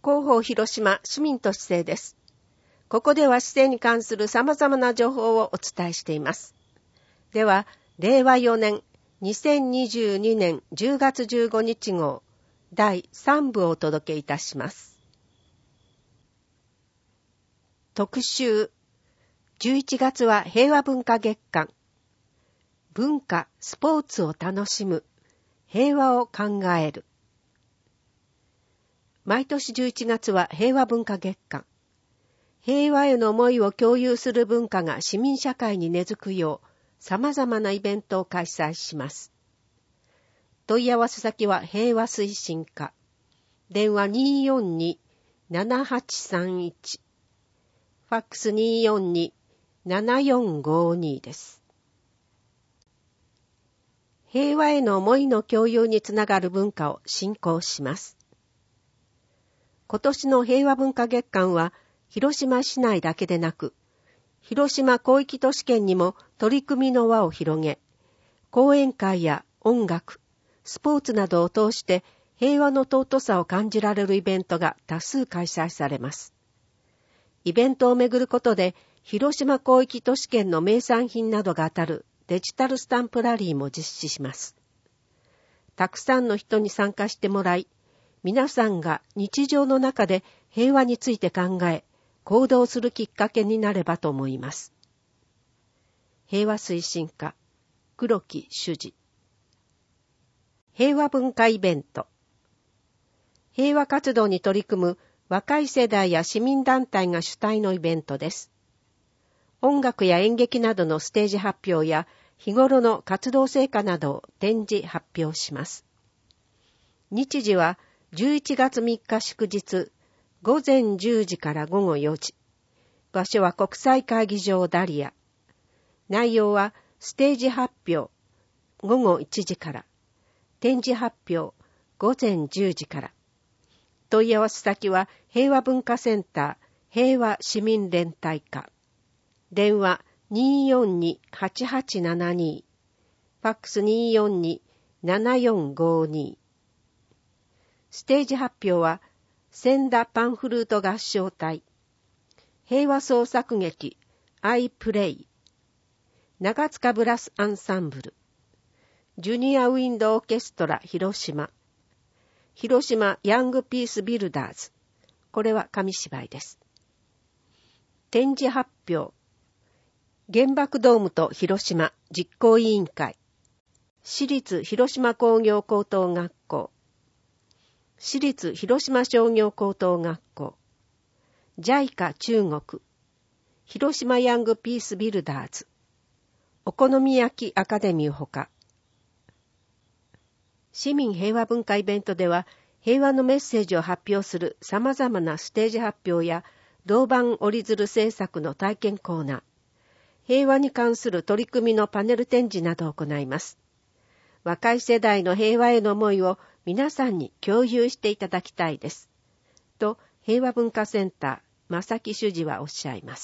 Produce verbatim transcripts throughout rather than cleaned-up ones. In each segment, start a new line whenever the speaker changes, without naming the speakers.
広報広島市民都市政です。ここでは市政に関する様々な情報をお伝えしています。では、れいわよねんにせんにじゅうにねんじゅうがつじゅうごにち号だいさんぶをお届けいたします。特集、じゅういちがつは平和文化月間。文化・スポーツを楽しむ。平和を考える。毎年じゅういちがつは平和文化月間。平和への思いを共有する文化が市民社会に根付くよう、様々なイベントを開催します。問い合わせ先は平和推進課。電話 にーよんにーななはちさんいち。ファックス にーよんにーななよんごに です。平和への思いの共有につながる文化を振興します。今年の平和文化月間は、広島市内だけでなく、広島広域都市圏にも取り組みの輪を広げ、講演会や音楽、スポーツなどを通して平和の尊さを感じられるイベントが多数開催されます。イベントをめぐることで、広島広域都市圏の名産品などが当たるデジタルスタンプラリーも実施します。たくさんの人に参加してもらい、皆さんが日常の中で平和について考え、行動するきっかけになればと思います。平和推進課、黒木主事。平和文化イベント。平和活動に取り組む若い世代や市民団体が主体のイベントです。音楽や演劇などのステージ発表や日頃の活動成果などを展示発表します。日時はじゅういちがつみっか祝日、ごぜんじゅうじからごごよじ。場所は国際会議場ダリア。内容はステージ発表、ごごいちじから。展示発表、ごぜんじゅうじから。問い合わせ先は平和文化センター、平和市民連帯課。電話 にーよんにーはちはちななに。ファックス にーよんにーななよんごに。ステージ発表は、千田パンフルート合唱隊、平和創作劇、アイプレイ、長塚ブラスアンサンブル、ジュニアウィンドオーケストラ広島、広島ヤングピースビルダーズ、これは紙芝居です。展示発表、原爆ドームと広島実行委員会、私立広島工業高等学校、私立広島商業高等学校、ジャイカ 中国、広島ヤングピースビルダーズ、お好み焼きアカデミーほか。市民平和文化イベントでは、平和のメッセージを発表する様々なステージ発表や、銅板折り鶴制作の体験コーナー、平和に関する取り組みのパネル展示などを行います。若い世代の平和への思いを皆さんに共有していただきたいです。と、平和文化センター、正木主事はおっしゃいます。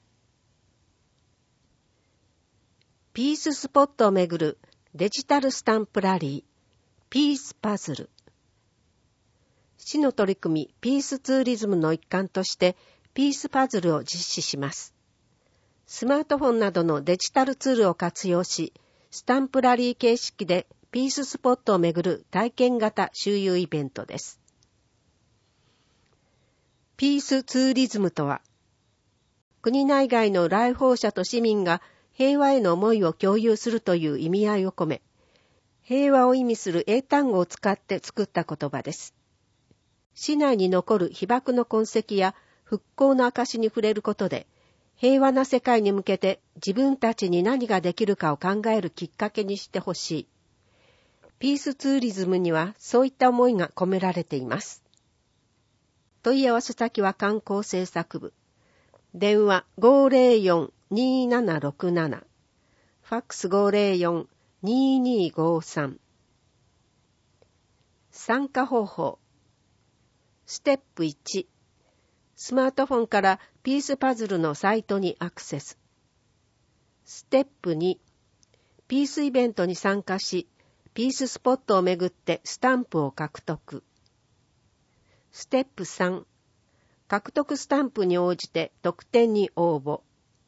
ピーススポットをめぐるデジタルスタンプラリー、ピースパズル。市の取り組み、ピースツーリズムの一環として、ピースパズルを実施します。スマートフォンなどのデジタルツールを活用し、スタンプラリー形式でピーススポットをめぐる体験型周遊イベントです。ピースツーリズムとは、国内外の来訪者と市民が平和への思いを共有するという意味合いを込め、平和を意味する英単語を使って作った言葉です。市内に残る被爆の痕跡や復興の証に触れることで、平和な世界に向けて自分たちに何ができるかを考えるきっかけにしてほしい。ピースツーリズムにはそういった思いが込められています。問い合わせ先は観光政策部。電話 ごーぜろよんにーななろくなな。ファックス ごーぜろよんにーにーごーさん。参加方法。ステップいち。スマートフォンからピースパズルのサイトにアクセス。ステップに。ピースイベントに参加し、ピーススポットをめぐってスタンプを獲得。 ステップさん、獲得スタンプに応じて特典に応募。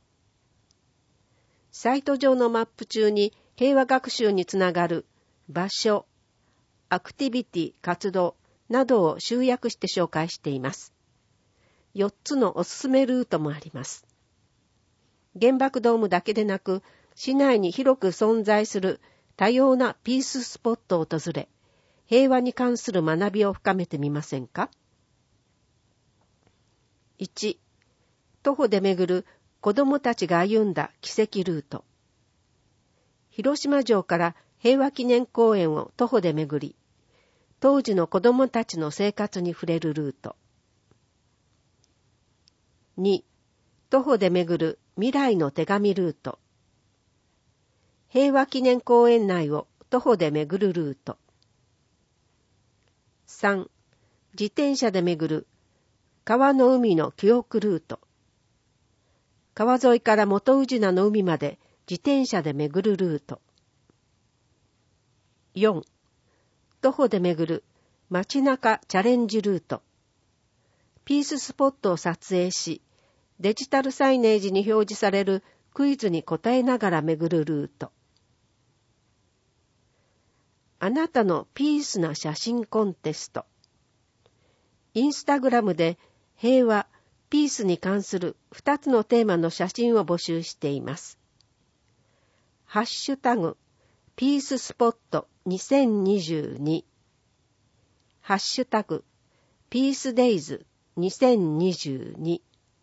サイト上のマップ中に平和学習につながる場所、アクティビティ、活動などを集約して紹介しています。よっつのおすすめルートもあります。原爆ドームだけでなく、市内に広く存在する多様なピーススポットを訪れ、平和に関する学びを深めてみませんか？いち、徒歩で巡る子どもたちが歩んだ奇跡ルート。広島城から平和記念公園を徒歩で巡り、当時の子どもたちの生活に触れるルート。に、徒歩で巡る未来の手紙ルート。平和記念公園内を徒歩で巡るルート。さん、自転車で巡る川の海の記憶ルート。川沿いから元宇品の海まで自転車で巡るルート。よん、徒歩で巡る街中チャレンジルート。ピーススポットを撮影し、デジタルサイネージに表示されるクイズに答えながら巡るルート。あなたのピースな写真コンテスト。インスタグラムで平和、ピースに関するふたつのテーマの写真を募集しています。ハッシュタグ、ピーススポットにせんにじゅうに。ハッシュタグ、ピースデイズにせんにじゅうに。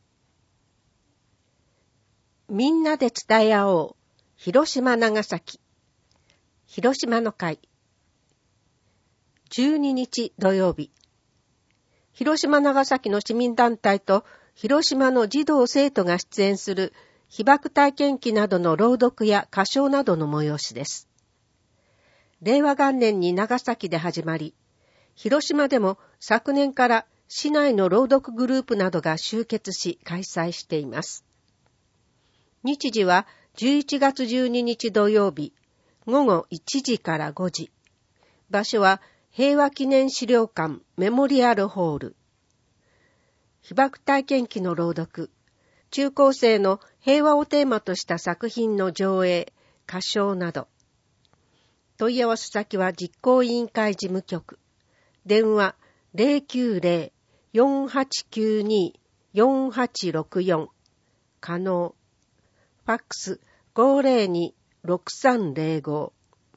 みんなで伝え合おう。広島長崎。広島の会。じゅうににち土曜日。広島長崎の市民団体と広島の児童生徒が出演する被爆体験記などの朗読や歌唱などの催しです。令和元年に長崎で始まり、広島でも昨年から市内の朗読グループなどが集結し開催しています。日時はじゅういちがつじゅうににち土曜日、午後いちじからごじ。場所は平和記念資料館メモリアルホール。被爆体験記の朗読、中高生の平和をテーマとした作品の上映、歌唱など。問い合わせ先は実行委員会事務局。電話 ゼロきゅうゼロ よんはちきゅうに よんはちろくよん。可能。ファックス ごゼロに ろくさんゼロご。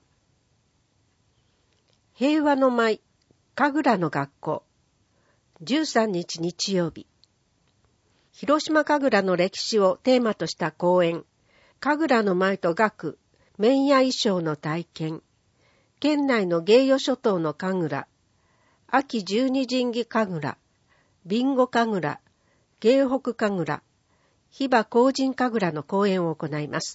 平和の舞、神楽の学校。じゅうさんにち日曜日。広島神楽の歴史をテーマとした講演、神楽の舞と楽、綿屋衣装の体験、県内の芸予諸島の神楽、秋十二神儀神楽、備後神楽、芸北神楽、檜場荒神神楽の講演を行います。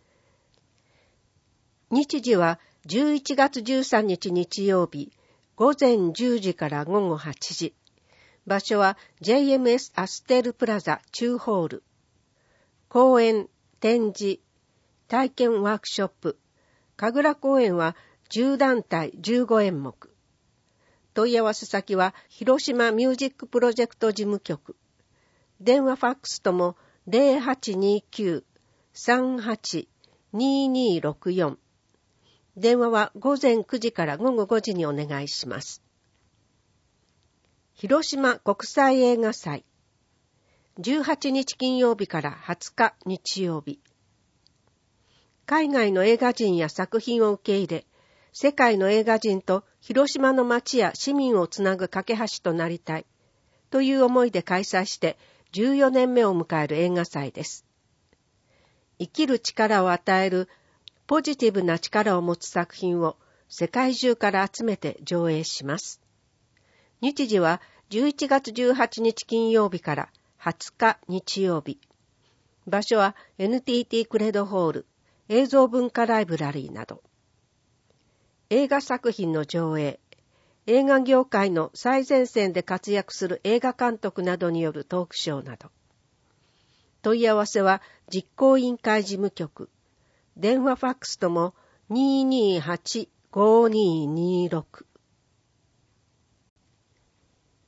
日時はじゅういちがつじゅうさんにち日曜日、ごぜんじゅうじから午後はちじ。場所は ジェイエムエス アステルプラザ中ホール。講演、展示、体験ワークショップ。神楽公演はじゅうだんたいじゅうごえんもく。問い合わせ先は広島ミュージックプロジェクト事務局。電話ファックスとも ゼロはちにきゅう さんはち ににろくよん。電話はごぜんくじから午後ごじにお願いします。広島国際映画祭。じゅうはちにち金曜日からはつか日曜日。海外の映画人や作品を受け入れ、世界の映画人と広島の街や市民をつなぐ架け橋となりたいという思いで開催してじゅうよねんめを迎える映画祭です。生きる力を与えるポジティブな力を持つ作品を世界中から集めて上映します。日時はじゅういちがつじゅうはちにち金曜日からはつか日曜日。場所は エヌティーティー クレドホール、映像文化ライブラリーなど。映画作品の上映、映画業界の最前線で活躍する映画監督などによるトークショーなど。問い合わせは実行委員会事務局。電話ファックスとも にーにーはち ごーにーにーろく。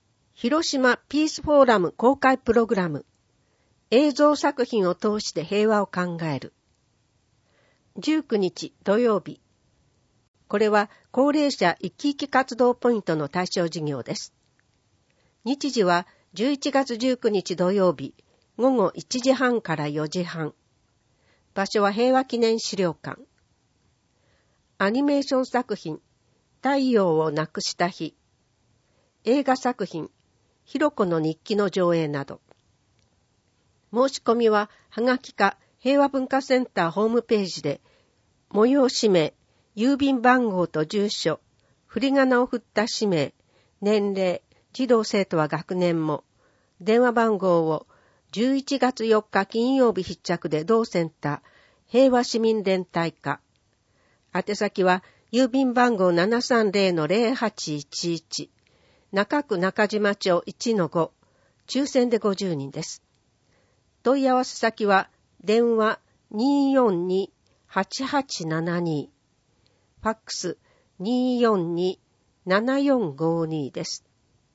広島ピースフォーラム公開プログラム、映像作品を通して平和を考える。じゅうくにち土曜日。これは高齢者生き生き活動ポイントの対象事業です。日時はじゅういちがつじゅうくにち土曜日、ごごいちじはんからよじはん。場所は平和記念資料館。アニメーション作品、太陽をなくした日。映画作品、ひろこの日記の上映など。申し込みは、はがきか平和文化センターホームページで、催し名、郵便番号と住所、振り仮名を振った氏名、年齢、児童生徒は学年も、電話番号をじゅういちがつよっか金曜日必着で同センター、平和市民連帯課。宛先は郵便番号 ななさんぜろのぜろはちいちいち、中区中島町 いちのご、抽選でごじゅうにんです。問い合わせ先は電話 にーよんにーはちはちななに、ファックス にーよんにーななよんごに です。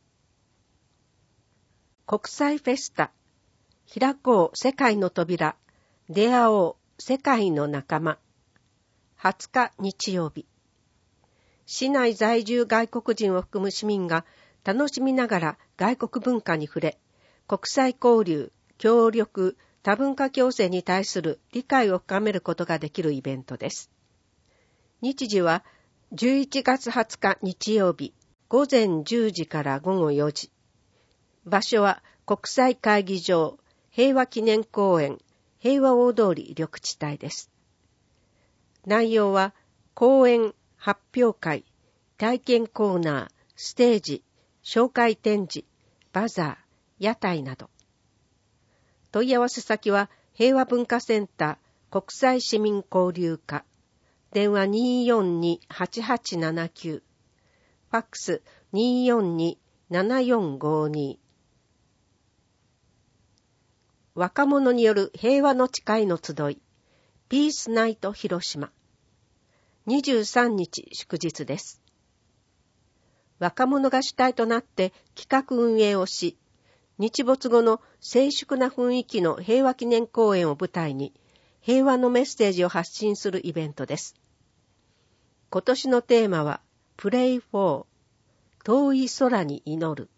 国際フェスタ、開こう世界の扉、出会おう世界の仲間。はつか日曜日。市内在住外国人を含む市民が楽しみながら外国文化に触れ、国際交流、協力、多文化共生に対する理解を深めることができるイベントです。日時はじゅういちがつはつか日曜日、ごぜんじゅうじからごごよじ。場所は国際会議場、平和記念公園、平和大通り緑地帯です。内容は講演、発表会、体験コーナー、ステージ、紹介展示、バザー、屋台など。問い合わせ先は平和文化センター国際市民交流課、電話 にーよんにーはちはちななきゅう、ファックス にーよんにーななよんごに。若者による平和の誓いの集い、ピースナイト広島。にじゅうさんにち祝日です。若者が主体となって企画運営をし、日没後の静粛な雰囲気の平和記念公園を舞台に、平和のメッセージを発信するイベントです。今年のテーマは、Pray for 遠い空に祈る。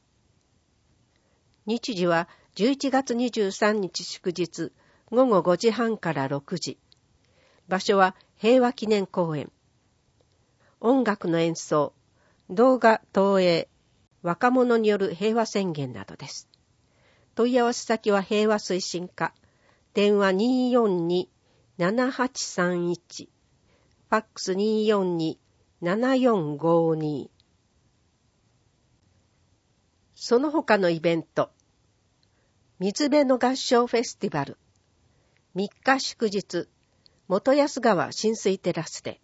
日時はじゅういちがつにじゅうさんにち祝日、ごごごじはんからろくじ。場所は平和記念公園。音楽の演奏、動画投影、若者による平和宣言などです。問い合わせ先は平和推進課、電話 にーよんにーななはちさんいち、ファックス にーよんにーななよんごに。その他のイベント、水辺の合唱フェスティバル、みっか祝日、元安川親水テラスで、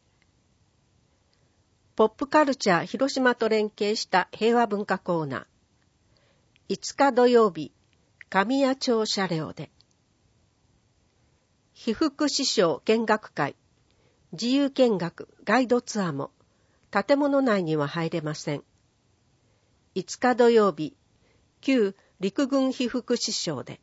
ポップカルチャー広島と連携した平和文化コーナー、いつか土曜日、神谷町車両で、被服支廠見学会、自由見学ガイドツアーも建物内には入れません。いつか土曜日、旧陸軍被服支廠で、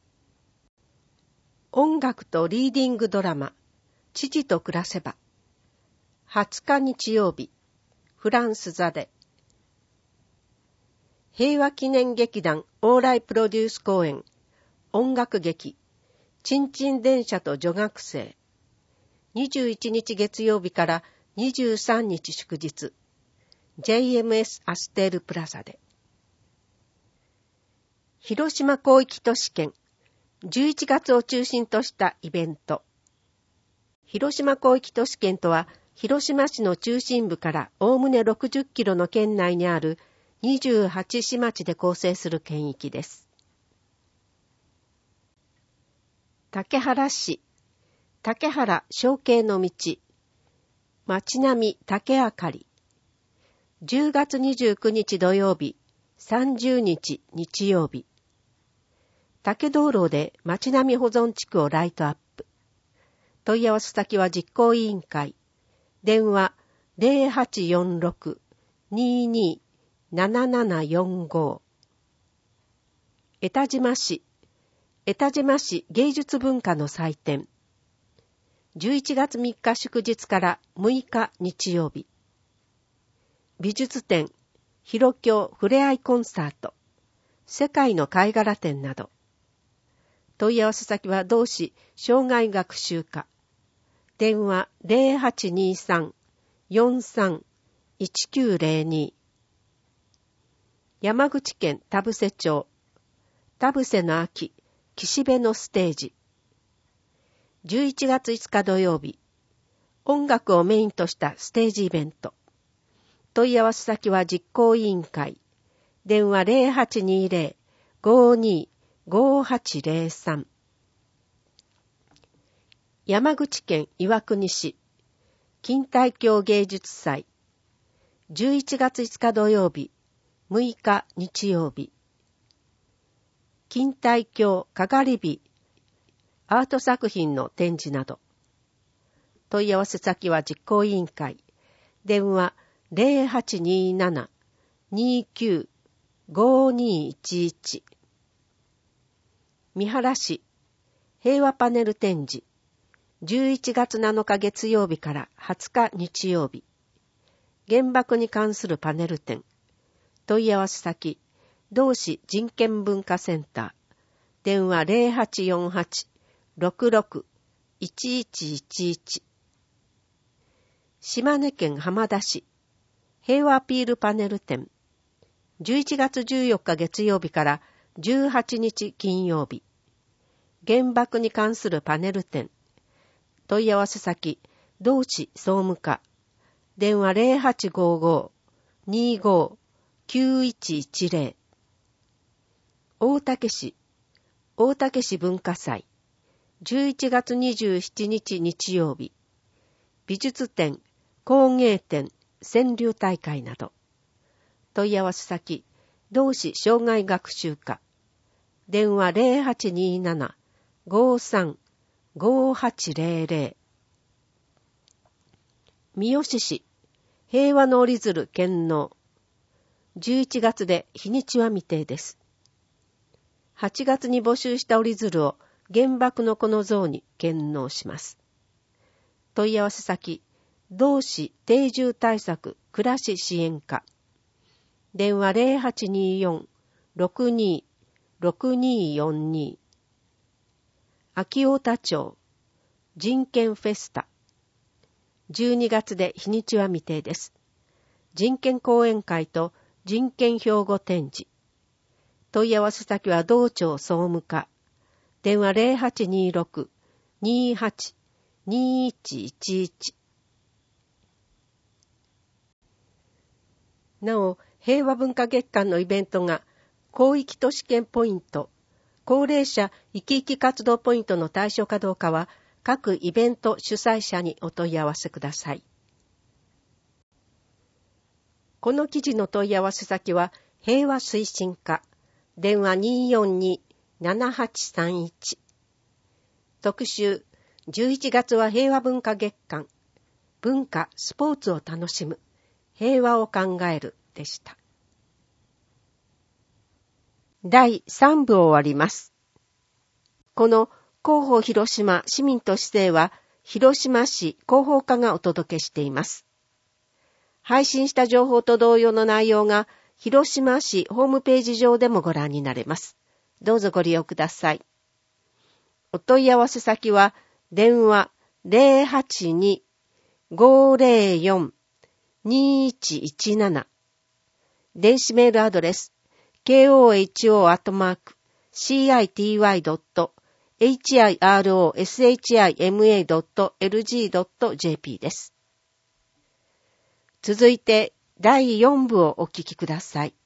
音楽とリーディングドラマ、父と暮らせば、はつか日曜日、フランス座で、平和記念劇団往来プロデュース公演、音楽劇、ちんちん電車と女学生、にじゅういちにち月曜日からにじゅうさんにち祝日、ジェイエムエス アステールプラザで、広島広域都市圏、じゅういちがつを中心としたイベント。広島広域都市圏とは、広島市の中心部からおおむねろくじゅっキロの圏内にあるにじゅうはちし町で構成する県域です。竹原市、竹原小径の道、町並み竹あかり。じゅうがつにじゅうくにち土曜日、さんじゅうにち日曜日。竹道路で町並み保存地区をライトアップ。問い合わせ先は実行委員会。電話 ゼロはちよんろく にーにー ななななよんご。 江田島市、江田島市芸術文化の祭典。じゅういちがつみっか祝日からむいか日曜日。美術展、広京ふれあいコンサート、世界の貝殻展など。問い合わせ先は同市障害学習課。電話 ゼロはちにさん よんさん いちきゅうゼロに。山口県田布施町、田布施の秋、岸辺のステージ。じゅういちがついつか土曜日、音楽をメインとしたステージイベント。問い合わせ先は実行委員会。電話 ゼロはちにゼロ ごにごはちゼロさん。山口県岩国市、錦帯橋芸術祭。じゅういちがついつか土曜日、むいか日曜日。錦帯橋かがり火、アート作品の展示など。問い合わせ先は実行委員会。電話ゼロはちになな にきゅう ごにいちいち。三原市平和パネル展示。じゅういちがつなのか月曜日からはつか日曜日。原爆に関するパネル展。問い合わせ先、同市人権文化センター。電話ゼロはちよんはち ろくろく いちいちいちいち。島根県浜田市平和アピールパネル展。じゅういちがつじゅうよっか月曜日からじゅうはちにち金曜日。原爆に関するパネル展。問い合わせ先、同市総務課。電話ゼロはちごご にご きゅういちいちゼロ。大竹市、大竹市文化祭。じゅういちがつにじゅうしちにち日曜日。美術展、工芸展、川柳大会など。問い合わせ先、同市障害学習課。電話ゼロはちになな ごさん ごはちゼロゼロ。三好市、平和の折り鶴献納。じゅういちがつで日にちは未定です。はちがつに募集した折り鶴を原爆の子の像に献納します。問い合わせ先、同市定住対策暮らし支援課。電話ゼロはちによん ろくにろくによんに。秋太田町人権フェスタ。じゅうにがつで日にちは未定です。人権講演会と人権標語展示。問い合わせ先は同庁総務課。電話ゼロはちにろく にはち にいちいちいち。なお、平和文化月間のイベントが広域都市圏ポイント、高齢者生き生き活動ポイントの対象かどうかは各イベント主催者にお問い合わせください。この記事の問い合わせ先は平和推進課。電話 によんに ななはちさんいち。特集、じゅういちがつは平和文化月間。文化、スポーツを楽しむ。平和を考えるでした。だいさんぶ終わります。この広報広島市民都市政は広島市広報課がお届けしています。配信した情報と同様の内容が広島市ホームページ上でもご覧になれます。どうぞご利用ください。お問い合わせ先は電話ゼロはちに ごゼロよん にいちいちなな。電子メールアドレス ケーオーエイチオー アットマーク シーアイティーワイ ドット エイチアイアールオーエスエイチアイエムエー ドット エルジー ドット ジェーピー です。続いてだいよんぶをお聞きください。